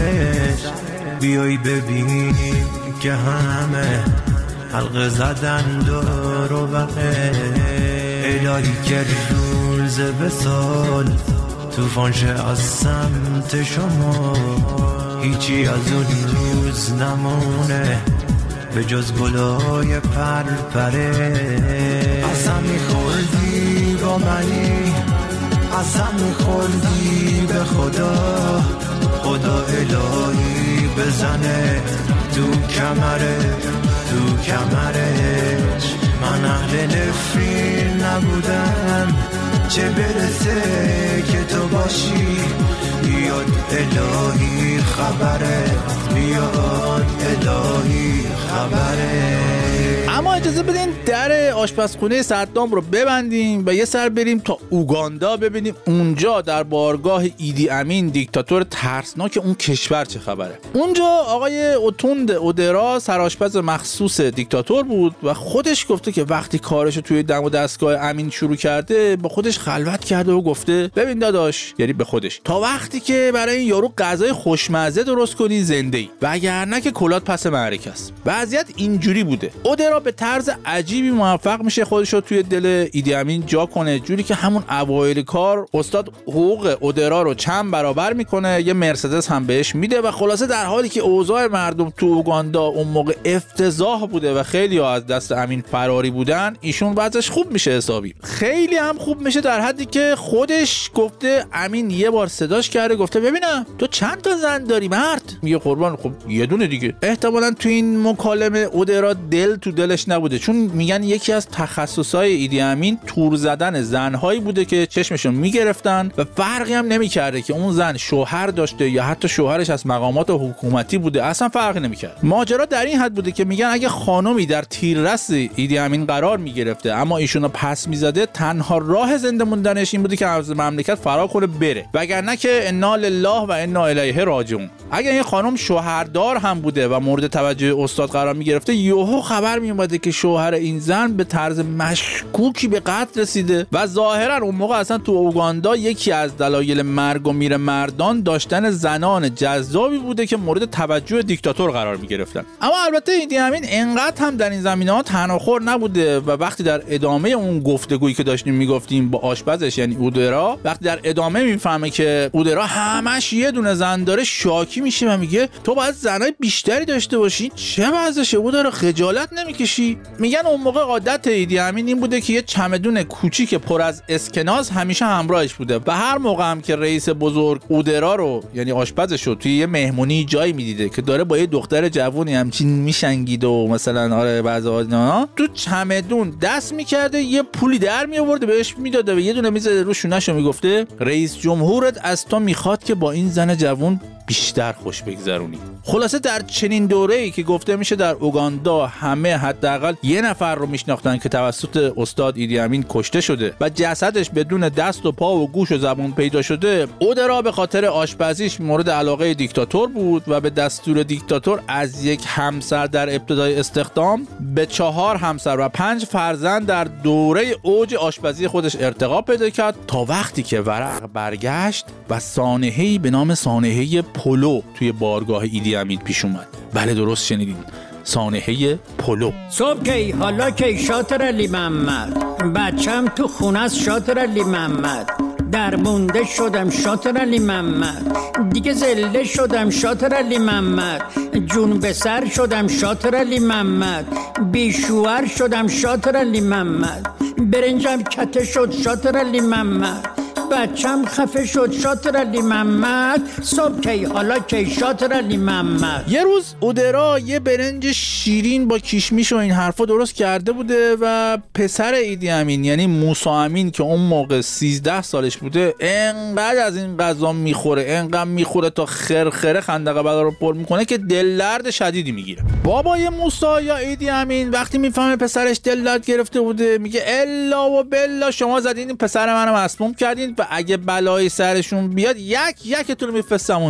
سرش. بیایی ببینیم که همه حلقه زدن دور و بقیه. الهی که روز به سال توفان شه از سمت شما، هیچی از اون روز نمونه به جز گلای پرپره. قسم میخوردی با منی، قسم میخوردی به خدا، خدا الهی بزنه تو کمرش. من اهل نفرین نبودم، چه برسه که تو باشی. بیاد الهی خبره، بیاد الهی خبره. اما اجازه بدین در آشپزخونه صدام رو ببندیم و یه سر بریم تا اوگاندا ببینیم اونجا در بارگاه ایدی امین دیکتاتور ترسناک اون کشور چه خبره. اونجا آقای اوتوند اودرا سرآشپز مخصوص دیکتاتور بود و خودش گفته که وقتی کارشو توی دم و دستگاه امین شروع کرده با خودش خلوت کرده و گفته ببین داداش، یعنی به خودش، تا وقتی که برای این یارو غذای خوشمزه درست کنی زنده‌ای، وگرنه که کلات پس معرکه است. وضعیت اینجوری بوده. اودرا به طرز عجیبی موفق میشه خودش رو توی دل ایدی امین جا کنه، جوری که همون اوایل کار استاد حقوق اودرا رو چند برابر میکنه، یه مرسدس هم بهش میده و خلاصه در حالی که اوضاع مردم تو اوگاندا اون موقع افتضاح بوده و خیلی ها از دست امین فراری بودن، ایشون وضعش خوب میشه حسابی. خیلی هم خوب میشه در حدی که خودش گفته امین یه بار صداش کرده گفته ببینم تو چند تا زن داری مرد؟ میگه قربان خب یه دونه دیگه. احتمالاً تو این مکالمه اودرا دل تو دلش نبوده، چون میگن یکی از تخصصهای ایدی امین تور زدن زنهایی بوده که چشمشون میگرفتن و فرقی هم نمیکرده که اون زن شوهر داشته یا حتی شوهرش از مقامات حکومتی بوده، اصلا فرقی نمیکرد. ماجرا در این حد بوده که میگن اگه خانومی در تیررس ایدی امین قرار میگرفته اما ایشونو پس میزده، تنها راه زنده موندنش این بوده که از مملکت فرار کنه بره، وگرنه که انا لله و انا الیه راجعون. اگه این خانم شوهردار هم بوده و مورد توجه استاد قرار میگرفته، یهو خبر میومده که شوهر این زن به طرز مشکوکی به قتل رسیده و ظاهرا اون موقع اصلا تو اوگاندا یکی از دلایل مرگ و میر مردان داشتن زنان جذابی بوده که مورد توجه دیکتاتور قرار میگرفتن. اما البته ایدی امین انقدر هم در این زمینه‌ها تناخور نبوده و وقتی در ادامه اون گفتگویی که داشتیم میگفتیم با آشپزش یعنی اودرا، وقتی در ادامه میفهمه که اودرا همش یه دونه زن داره، شاکی میشه و میگه تو باید زنای بیشتری داشته باشی، چه وضعشه اودرا، خجالت نمیکشی؟ میگن اون موقع عادت ایدی امین این بوده که یه چمدون کوچیک پر از اسکناس همیشه همراهش بوده و هر موقع هم که رئیس بزرگ اودرا رو یعنی آشپزش رو توی یه مهمونی جایی میدیده که داره با یه دختر جوونی همچین میشنگید و مثلا آره بعضا تو چمدون دست میکرده، یه پولی در میآورده بهش میداده و یه دونه میزده رو شونه‌شو میگفته رئیس جمهورت از تو میخواد که با این زن جوون بیشتر خوش بگذرونی. خلاصه در چنین دوره‌ای که گفته میشه در اوگاندا همه حداقل یه نفر رو میشناختن که توسط استاد ایدی امین کشته شده و جسدش بدون دست و پا و گوش و زبون پیدا شده، اودرا به خاطر آشپزیش مورد علاقه دیکتاتور بود و به دستور دیکتاتور از یک همسر در ابتدای استخدام به 4 همسر و 5 فرزند در دوره اوج آشپزی خودش ارتقا پیدا کرد تا وقتی که ورق برگشت و سانحه‌ای به نام سانحه پولو توی بارگاه ایدی امین پیش اومد. بله درست شنیدین، سانحه پولو. صبح کی حالا کی شاطر علی محمد، بچم تو خونه است شاطر علی محمد، در مونده شدم شاطر علی محمد، دیگه زله شدم شاطر علی محمد، جون به سر شدم شاطر علی محمد، بیشوهر شدم شاطر علی محمد، برنجم کته شد شاطر علی محمد، بچم خفه شد شاطر علی محمد، صبح کی حالا کی شاطر علی محمد. یه روز اودرا یه برنج شیرین با کشمیش و این حرفا درست کرده بوده و پسر ایدی امین یعنی موسی امین که اون موقع 13 سالش بوده انقدر از این غذا میخوره، انقدر میخوره تا خرخره خندقه بدار رو پر میکنه که دل درد شدیدی میگیره. بابای موسی یا ایدی امین وقتی میفهمه پسرش دل درد گرفته بوده میگه الا و بلا شما زدین این پسر منو مسموم کردین و اگه بلای سرشون بیاد یکتون میفرستم اون دنیا.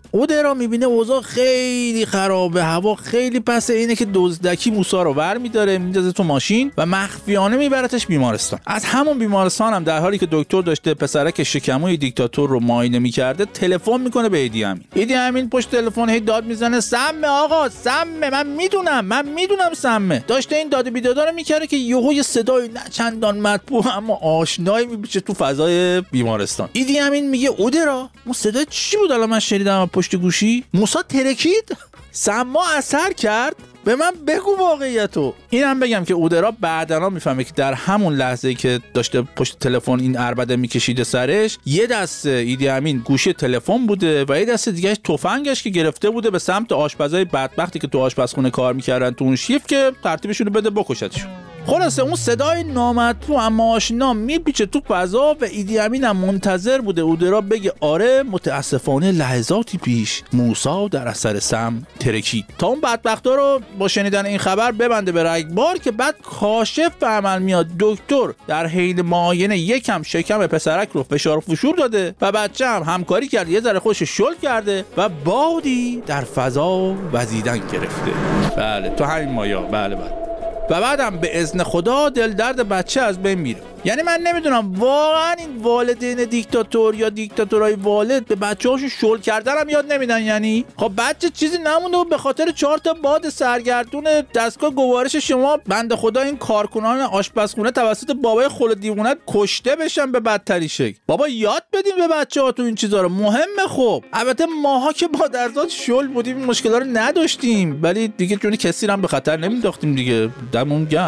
اودرا میبینه اوضاع خیلی خرابه، هوا خیلی پسه، اینه که دزدکی موسی رو برمی‌داره میندازه تو ماشین و مخفیانه میبرتش بیمارستان. از همون بیمارستان هم در حالی که دکتر داشته پسرک شکموی دیکتاتور رو معاینه میکرده تلفن میکنه به ایدی امین. ایدی امین پشت تلفن هی داد میزنه سمه آقا سمه، من میدونم سمه. داشته این داد و بیدادا رو میکرده که یهو یه صدای نه چندان مطبوع اما آشنایی میپیچه تو فضای بیمارستان. ایدی امین میگه اودرا اون صدای چی بود الان من شنیدم پشت گوشی؟ موسی ترکید؟ سما اثر کرد؟ به من بگو واقعیتو. اینم بگم که اودرا بعداً میفهمه که در همون لحظه‌ای که داشته پشت تلفن این عربده میکشیده سرش، یه دست ایدی امین گوشی تلفن بوده و یه دست دیگه‌اش تفنگش که گرفته بوده به سمت آشپزای بدبختی که تو آشپزخونه کار میکردن تو اون شیفت که ترتیبشون رو بده بکشتشون. خلاصه اون صدای نامطبوع اما آشنا میپیچه تو فضا و ایدی امین هم منتظر بوده اودرا بگه آره متاسفانه لحظاتی پیش موسی در اثر سم ترکید، تا اون بدبختا رو با شنیدن این خبر ببنده به رگبار که بعد کاشف به عمل میاد. دکتر در حین معاینه یکم شکم پسرک رو فشار و فشور داده و بچه هم همکاری کرده، یه ذره خودش شل کرده و بادی در فضا وزیدن گرفته. بله تو همین مایا. بله و بعدم به اذن خدا دل درد بچه از بین میره. یعنی من نمیدونم واقعا این والدین دیکتاتور یا دیکتاتورای والد به بچه‌هاشون شل کردن هم یاد نمیدن. یعنی خب بچه چیزی نمونده و به خاطر 4 تا باد سرگردون دستگاه گوارش شما بنده خدا این کارکنان آشپزخونه توسط بابای خل دیوونه کشته بشن به بدترین شکل. بابا یاد بدین به بچه‌هاتون این چیزا رو، مهمه. خب البته ماها که با درزاد شل بودیم این مشکلا رو نداشتیم، ولی دیگه چون کسی هم به خطر نمینداختیم دیگه. دمون گرم.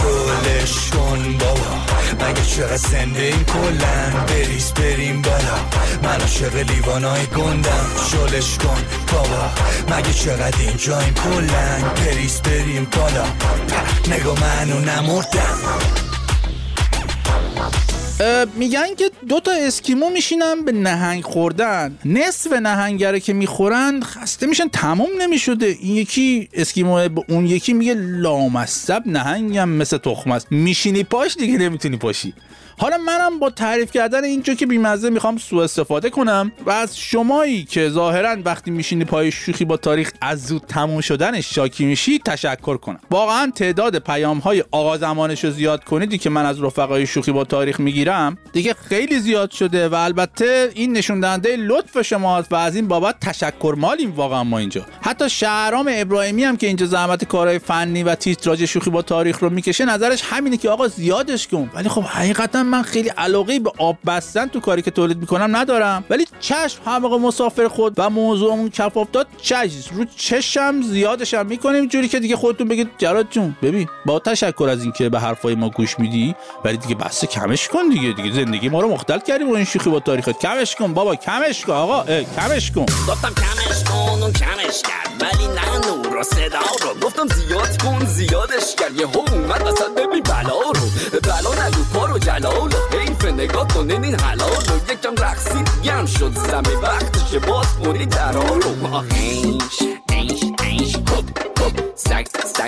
شلش کن بابا مگه چرا زنده این کلن، بریز بریم بالا من عاشق لیوانای گندم. شلش کن بابا مگه چقدر اینجا این کلن، بریز بریم بالا نگاه منو نمردم. میگن که 2 تا اسکیمو میشینن به نهنگ خوردن، نصف نهنگره که میخورن خسته میشن تمام نمیشده. این یکی اسکیمو به اون یکی میگه لامصب نهنگم مثل تخم است، میشینی پاش دیگه نمیتونی پاشی. حالا منم با تعریف کردن این جو که بیمزه میخوام سوء استفاده کنم و از شمایی که ظاهرا وقتی میشینی پای شوخی با تاریخ از زود تموم شدنش شاکی میشی تشکر کنم. واقعا تعداد پیام‌های آقا زمانشو زیاد کنیدی که من از رفقای شوخی با تاریخ میگیرم دیگه خیلی زیاد شده و البته این نشون دهنده لطف شماست و از این بابت تشکر مالیم واقعا ما اینجا. حتی شهرام ابراهیمی هم که اینجا زحمت کارهای فنی و تیتراژ شوخی با تاریخ رو میکشه نظرش همینه که آقا زیادش کن، ولی خب حقیقتا من خیلی علاقه به آب بستن تو کاری که تولید میکنم ندارم، ولی چشم همه مسافر خود و موضوعمون کف افتاد چشم رو چشم زیادش هم میکنیم جوری که دیگه خودتون بگید جراد جون ببین با تشکر از اینکه به حرفای ما گوش میدی ولی دیگه بس کمش کن دیگه زندگی ما رو مختل کردی با این شوخی با تاریخت. کمش کن بابا، کمش کن آقا، کمش کن. گفتم کمش کن اون کمش کرد ولی نه نور و صدا رو. گفتم زیاد کن زیادش کرد یه هم اومد وسط ببین بلا رو. بلا نگو پارو جلالو حیف نگاه کنین این حلالو. یکم رقصید گم شد زمین وقتشه باز کنی درها رو. اینش سک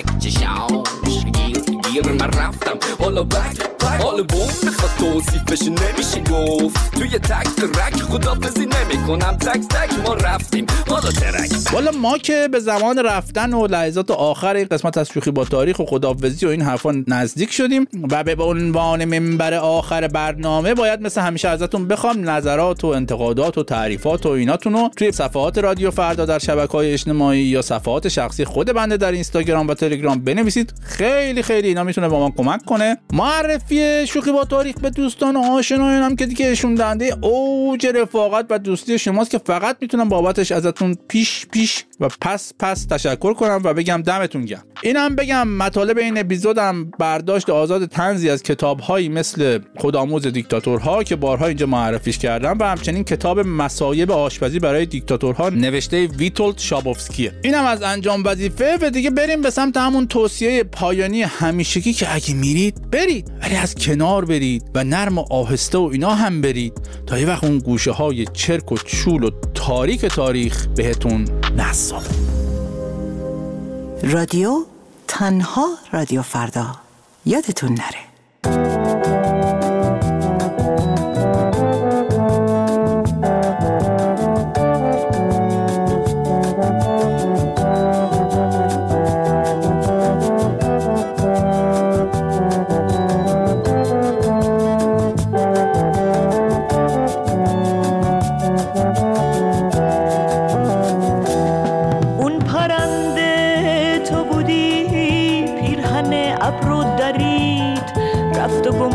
چشاش گیر من رفتم حالا بک حالا بوم میخواد توصیفش نمیشه گفت توی تک ترک خدافزی نمی کنم تک ما رفتیم حالا ترک. والا ما که به زمان رفتن و لحظات آخر این قسمت از شوخی با تاریخ و خدافزی و این حرفا نزدیک شدیم و به عنوان منبر آخر برنامه باید مثل همیشه ازتون بخوام نظرات و انتقادات و تعریفات و ایناتون رو توی صفحات رادیو فردا در شبکه‌های اجتماعی یا صفحات شخصی خود بنده در اینستاگرام و تلگرام بنویسید. خیلی اینا میتونه با ما کمک کنه. معرفی شوخی با تاریخ به دوستان و آشنایان هم که دیگه نشون دهنده اوج رفاقت و دوستی شماست که فقط میتونم بابتش ازتون پیش و پس تشکر کنم و بگم دمتون گرم. اینم بگم مطالب این اپیزودم برداشت آزاد طنزی از کتاب‌هایی مثل خودآموز دیکتاتورها که بارها اینجا معرفیش کردم و همچنین کتاب مصایب آشپزی برای دیکتاتورها نوشته ویتولد شابوفسکیه. اینم از انجام وظیفه و دیگه بریم به سمت همون توصیه پایانی همیشگی که اگه میرید برید ولی از کنار برید و نرم و آهسته و اینا هم برید تا یه وقت اون گوشه های چرک و چول و تاریخ بهتون نصاب. رادیو تنها رادیو فردا یادتون نره.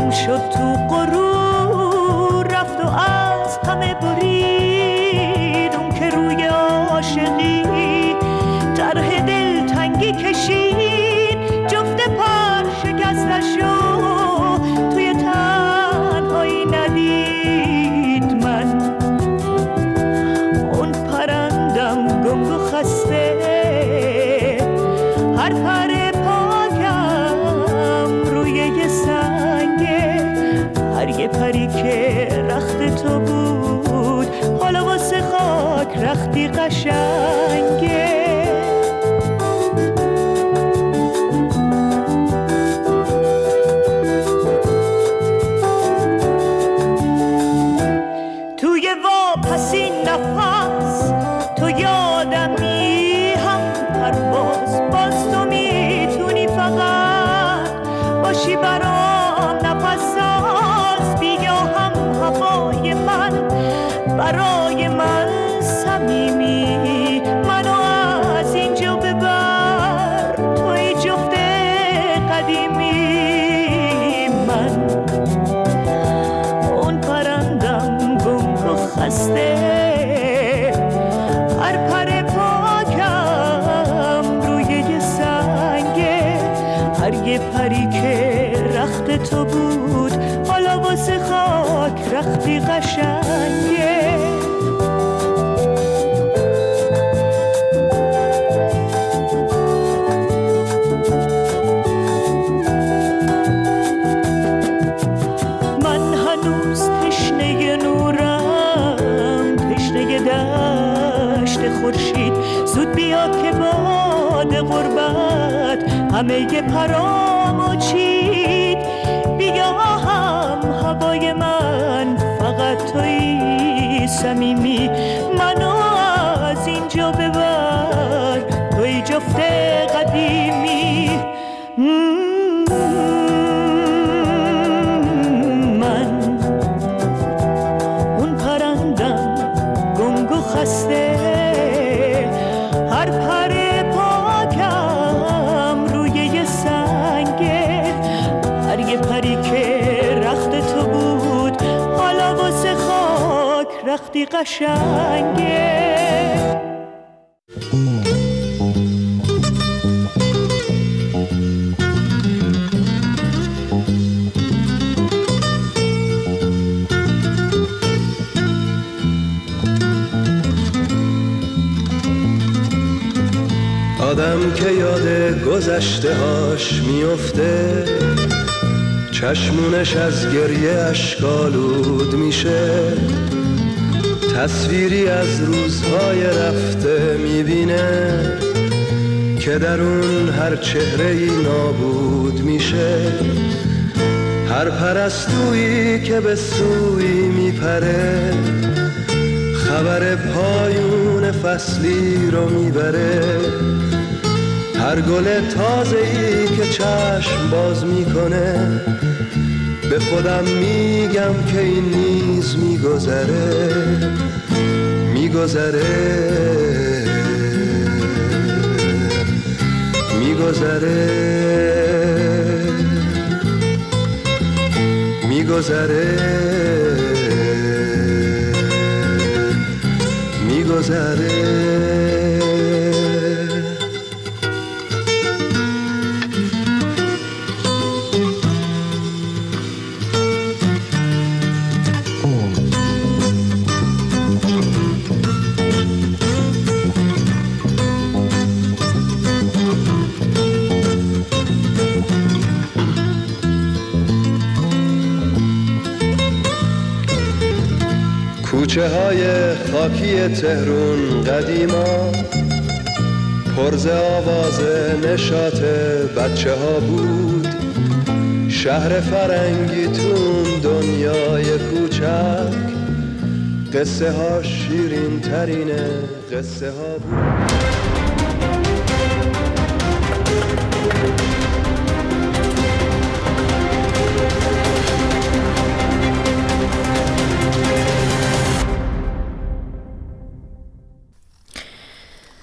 گم شد تو غرور، رفت و از همه برید. اون که روی عاشقی طرح دلتنگی کشید، جفت پر شکستش رو توی تنهایی ندید. من اون پرندم گنگ و خسته، هر پر پاکم روی یه سنگه. هر یه پری که رخت تو بود، حالا واسه خاک رختی قشنگه. توی واپسی نفس تو یادمی، هم پرواز باز تو میتونی فقط باشی برام نفس ساز. بیا هم هوای من برای من صمیمی، منو از اینجا ببر توی جفت قدیمی. من اون پرندم گنگ و خسته، هر پر پاکم روی یه سنگه. هر یه پری که رخت تو بود، حالا واسه خاک رختی قشنگه. من هنوز تشنه نورم، تشنه دشت خورشید. زود بیا که باد غربت همه ی پرامو چید. بیا هم هوای من فقط توی صمیمی، منو از اینجا ببر توی جفت قدیمی. من اون پرندم گنگ و خسته، هر پر پاکم روی یه سنگه. هر یه پری که رخت تو بود، حالا واسه خاک رختی قشنگه. آدم که یاد گذشته هاش میفته، چشمونش از گریه اشکالود میشه. تصویری از روزهای رفته میبینه که در اون هر چهره‌ای نابود میشه. هر پرستویی که به سوی میپره، خبر پایون فصلی رو میبره. هر گل تازه‌ای که چشم باز میکنه، به خودم میگم که این نیز میگذره. میگذره میگذره میگذره میگذره. کوچه های خاکی تهرون قدیما، پرز آواز نشاط بچه ها بود. شهر فرنگی تون دنیای کوچک، قصه ها شیرین ترین قصه ها بود.